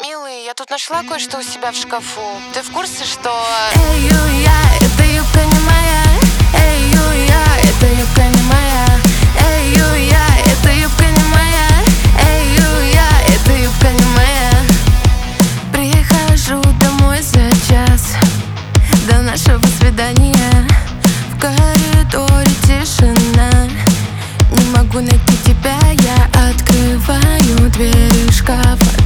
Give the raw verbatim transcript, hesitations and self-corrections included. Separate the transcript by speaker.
Speaker 1: Милый, я тут нашла кое-что у себя в шкафу. Ты в курсе, что...
Speaker 2: Эй, ю, я, эта юбка не моя. Эй, ю, я, эта юбка не моя. Эй, ю, я, эта юбка не моя. Эй, ю, я, эта юбка не моя. Прихожу домой за час до нашего свидания. В коридоре тишина. Не могу найти тебя, я открываю дверь шкафа.